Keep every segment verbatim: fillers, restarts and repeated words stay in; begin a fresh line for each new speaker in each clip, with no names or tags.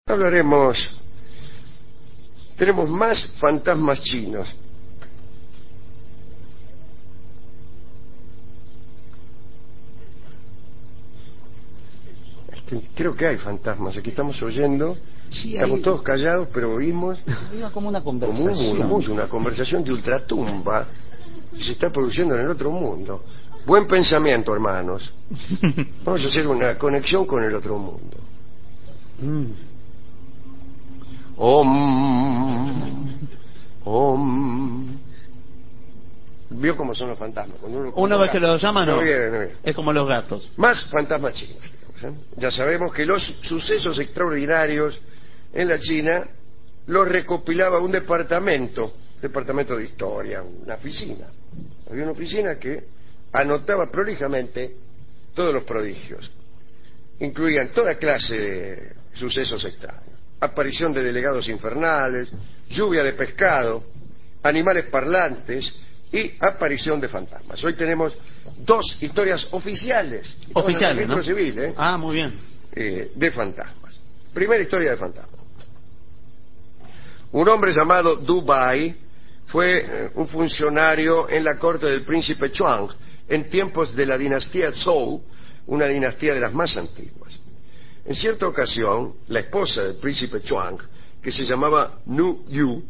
hablaremos, tenemos más fantasmas chinos. Este, creo que hay fantasmas, aquí estamos oyendo,
sí,
estamos
hay...
todos callados, pero oímos
Iba como una conversación.
Como un murmullo, una conversación de ultratumba que se está produciendo en el otro mundo. Buen pensamiento, hermanos. Vamos a hacer una conexión con el otro mundo. Mm. Om, om. ¿Vio cómo son los fantasmas?
Uno, Una vez que los llama, no.
No viene, no viene.
Es como los gatos.
Más fantasmas chinos. ¿eh? Ya sabemos que los sucesos extraordinarios en la China los recopilaba un departamento, departamento de historia, una oficina. Había una oficina que anotaba prolijamente todos los prodigios. Incluían toda clase de sucesos extraños. Aparición de delegados infernales, lluvia de pescado, animales parlantes y aparición de fantasmas. Hoy tenemos dos historias oficiales.
Oficiales, ¿no?
Civil, ¿eh?
Ah, muy bien.
Eh, de fantasmas. Primera historia de fantasmas. Un hombre llamado Du Bai fue eh, un funcionario en la corte del príncipe Chuang en tiempos de la dinastía Zhou, una dinastía de las más antiguas. En cierta ocasión, la esposa del príncipe Chuang, que se llamaba Nu Yu,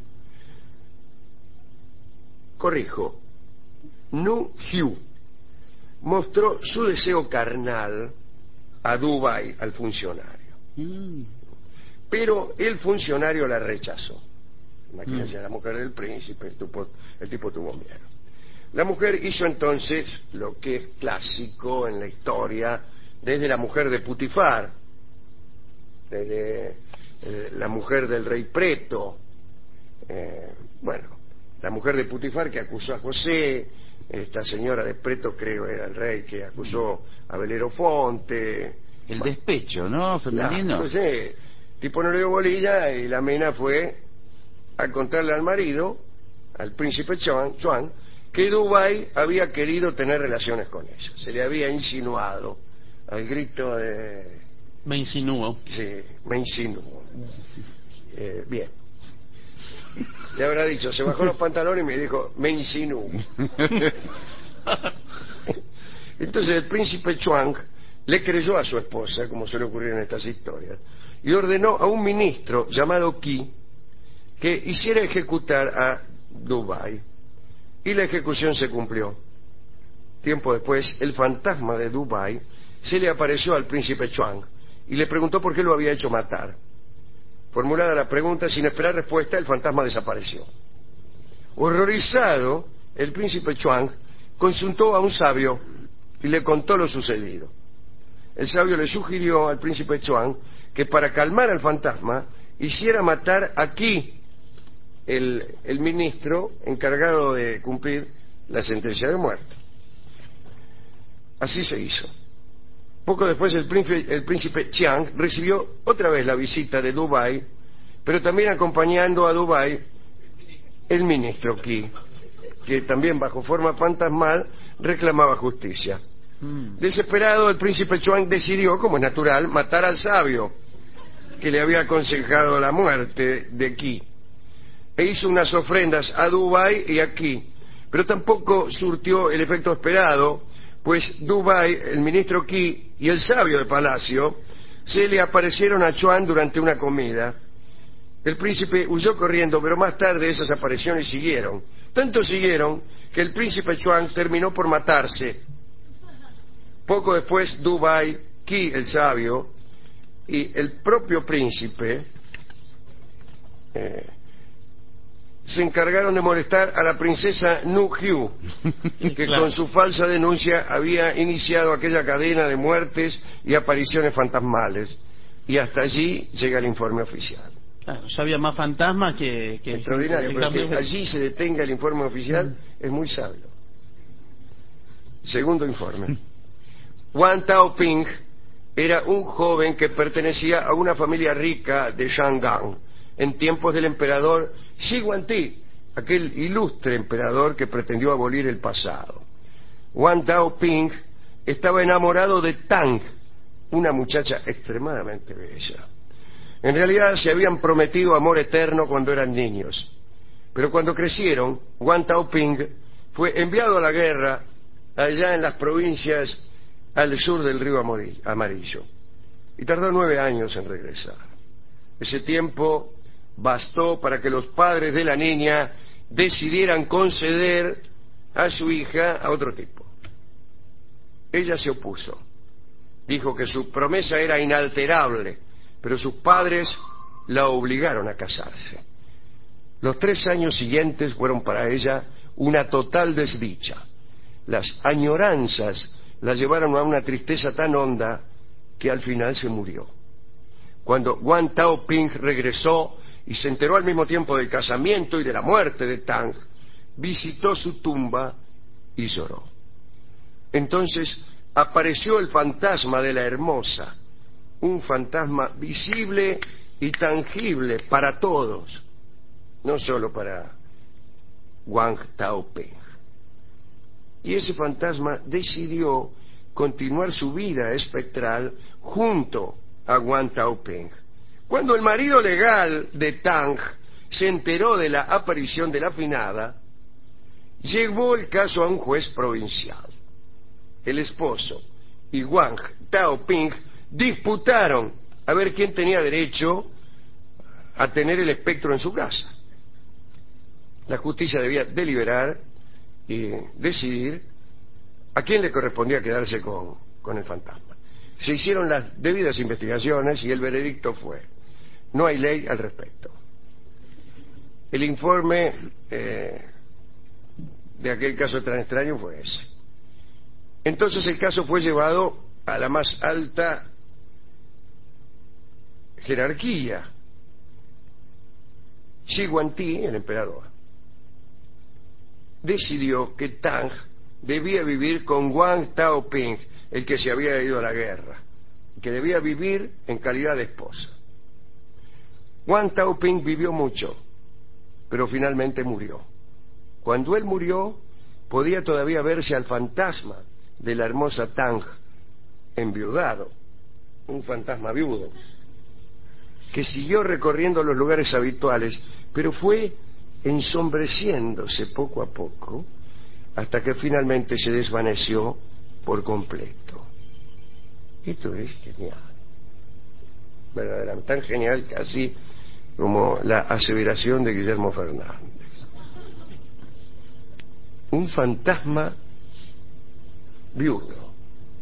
corrijo, Nu Hyu, mostró su deseo carnal a Du Bai, al funcionario. Mm. Pero el funcionario la rechazó. Imagínense, mm. la mujer del príncipe, el tipo, el tipo tuvo miedo. La mujer hizo entonces lo que es clásico en la historia, desde la mujer de Putifar, desde eh, la mujer del rey Preto, eh, bueno, la mujer de Putifar que acusó a José, esta señora de Preto creo era el rey que acusó a Belerofonte.
El bueno, despecho, ¿no? Femenino.
Entonces, tipo no le dio bolilla y la mina fue a contarle al marido, al príncipe Chuan, Chuan que Du Bai había querido tener relaciones con ella. Se le había insinuado al grito de...
Me insinúo.
Sí, me insinúo. Eh, bien. Le habrá dicho, se bajó los pantalones y me dijo, me insinúo. Entonces el príncipe Chuang le creyó a su esposa, como suele ocurrir en estas historias, y ordenó a un ministro llamado Qi que hiciera ejecutar a Du Bai. Y la ejecución se cumplió. Tiempo después, el fantasma de Du Bai se le apareció al príncipe Chuang y le preguntó por qué lo había hecho matar. Formulada la pregunta, sin esperar respuesta, el fantasma desapareció. Horrorizado, el príncipe Chuang consultó a un sabio y le contó lo sucedido. El sabio le sugirió al príncipe Chuang que para calmar al fantasma hiciera matar a Qi, el, el ministro encargado de cumplir la sentencia de muerte. Así se hizo. Poco después el príncipe, el príncipe Chiang recibió otra vez la visita de Du Bai, pero también acompañando a Du Bai el ministro Qi, que también bajo forma fantasmal reclamaba justicia. Mm. Desesperado, el príncipe Chuang decidió, como es natural, matar al sabio que le había aconsejado la muerte de Qi, e hizo unas ofrendas a Du Bai y a Qi, pero tampoco surtió el efecto esperado, pues Du Bai, el ministro Qi y el sabio de palacio se le aparecieron a Chuang durante una comida. El príncipe huyó corriendo, pero más tarde esas apariciones siguieron. Tanto siguieron que el príncipe Chuang terminó por matarse. Poco después, Du Bai, Qi, el sabio, y el propio príncipe eh, se encargaron de molestar a la princesa Nu Hyu, que claro, con su falsa denuncia había iniciado aquella cadena de muertes y apariciones fantasmales. Y hasta allí llega el informe oficial.
Claro, ya había más fantasmas que... que
Extraordinario, pero que allí se detenga el informe oficial mm. es muy sabio. Segundo informe. Wang Taoping era un joven que pertenecía a una familia rica de Shangang en tiempos del emperador Xi Huangdi, aquel ilustre emperador que pretendió abolir el pasado. Wang Taoping estaba enamorado de Tang, una muchacha extremadamente bella. En realidad se habían prometido amor eterno cuando eran niños. Pero cuando crecieron, Guan Taoping fue enviado a la guerra allá en las provincias al sur del río Amarillo. Y tardó nueve años en regresar. Ese tiempo bastó para que los padres de la niña decidieran conceder a su hija a otro tipo. Ella se opuso. Dijo que su promesa era inalterable, pero sus padres la obligaron a casarse. Los tres años siguientes fueron para ella una total desdicha. Las añoranzas la llevaron a una tristeza tan honda que al final se murió. Cuando Guan Taoping regresó y se enteró al mismo tiempo del casamiento y de la muerte de Tang, visitó su tumba y lloró. Entonces apareció el fantasma de la hermosa, un fantasma visible y tangible para todos, no solo para Guan Taoping. Y ese fantasma decidió continuar su vida espectral junto a Guan Taoping. Cuando el marido legal de Tang se enteró de la aparición de la finada, llevó el caso a un juez provincial. El esposo y Guan Taoping disputaron a ver quién tenía derecho a tener el espectro en su casa. La justicia debía deliberar y decidir a quién le correspondía quedarse con, con el fantasma. Se hicieron las debidas investigaciones y el veredicto fue: no hay ley al respecto. El informe eh, de aquel caso tan extraño fue ese. Entonces el caso fue llevado a la más alta jerarquía. Shi Huangdi, el emperador, decidió que Tang debía vivir con Guan Taoping, el que se había ido a la guerra, que debía vivir en calidad de esposa. Guan Taoping vivió mucho, pero finalmente murió. Cuando él murió, podía todavía verse al fantasma de la hermosa Tang enviudado, un fantasma viudo, que siguió recorriendo los lugares habituales, pero fue ensombreciéndose poco a poco hasta que finalmente se desvaneció por completo. Esto es genial, verdaderamente tan genial casi como la aseveración de Guillermo Fernández. Un fantasma viudo.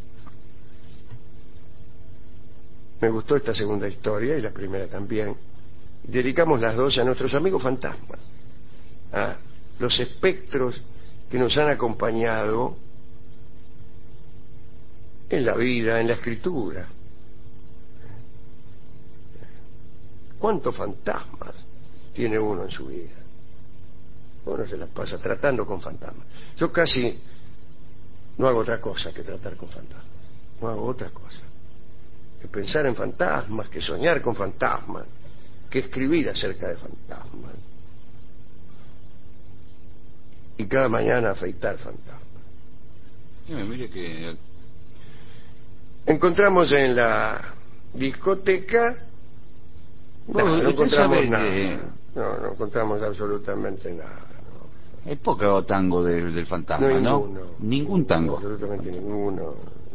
Me gustó esta segunda historia y la primera también. Dedicamos las dos a nuestros amigos fantasmas, a los espectros que nos han acompañado en la vida, en la escritura. ¿Cuántos fantasmas tiene uno en su vida? Uno se las pasa tratando con fantasmas. Yo casi no hago otra cosa que tratar con fantasmas. No hago otra cosa que pensar en fantasmas, que soñar con fantasmas, que escribir acerca de fantasmas. Y cada mañana afeitar fantasmas.
Sí, mire que...
Encontramos en la discoteca... No, no, no encontramos nada. Que... No, no encontramos absolutamente nada.
Hay poco tango de, del fantasma, ¿no?
¿no? Ninguno,
Ningún tango.
Absolutamente ninguno.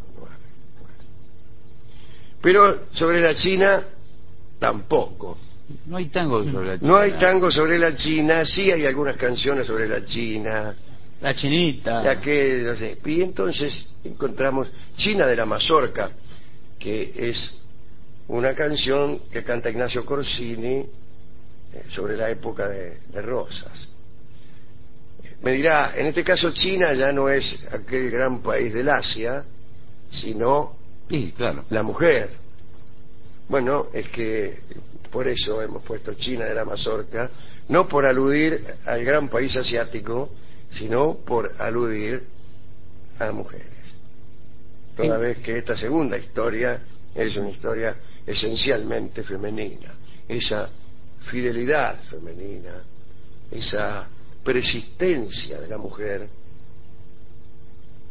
Pero sobre la China, tampoco.
No hay tango sobre la China.
No hay tango sobre la China, sí hay algunas canciones sobre la China.
La chinita.
La que, no sé. Y entonces encontramos China de la Mazorca, que es una canción que canta Ignacio Corsini eh, sobre la época de, de Rosas. Me dirá, en este caso China ya no es aquel gran país del Asia, sino
sí, claro,
la mujer. Bueno, es que por eso hemos puesto China de la Mazorca, no por aludir al gran país asiático, sino por aludir a mujeres. Toda vez que esta segunda historia es una historia esencialmente femenina, esa fidelidad femenina, esa persistencia de la mujer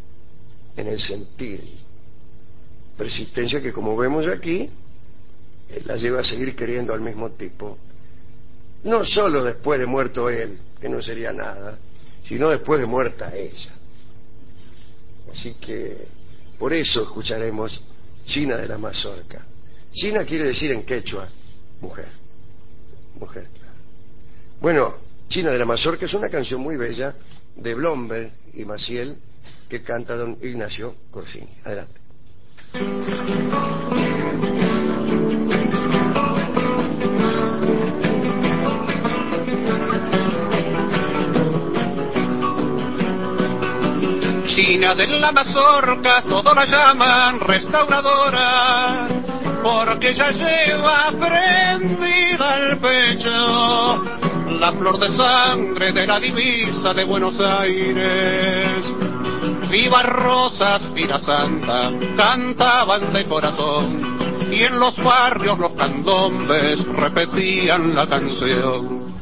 en el sentir, persistencia que, como vemos aquí, la lleva a seguir queriendo al mismo tipo, no solo después de muerto él, que no sería nada, sino después de muerta ella. Así que por eso escucharemos China de la Mazorca. China quiere decir en quechua mujer, mujer, claro. Bueno, China de la Mazorca es una canción muy bella de Blomberg y Maciel que canta don Ignacio Corsini. Adelante.
China de la Mazorca, todos la llaman restauradora, porque ya lleva prendida al pecho la flor de sangre de la divisa de Buenos Aires. Viva Rosas, Vida Santa, cantaban de corazón, y en los barrios los candombes repetían la canción.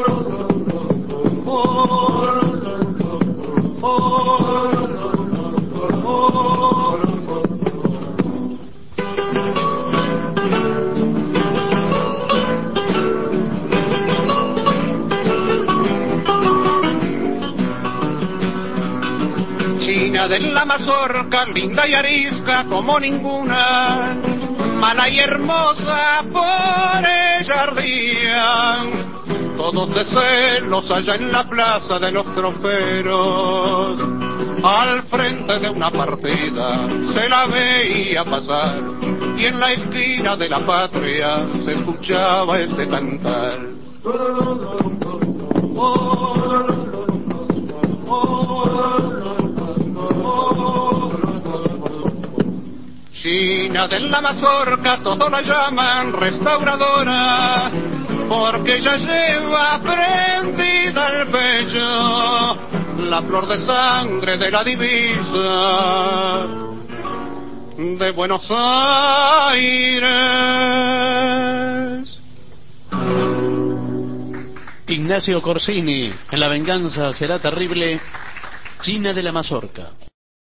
China de la Mazorca, linda y arisca como ninguna, mala y hermosa por ella ardían todos de celos allá en la plaza de los troperos. Al frente de una partida se la veía pasar, y en la esquina de la patria se escuchaba este cantar. China de la Mazorca, todos la llaman restauradora, porque ya lleva prendida al pecho la flor de sangre de la divisa de Buenos Aires.
Ignacio Corsini, en La venganza será terrible, China de la Mazorca.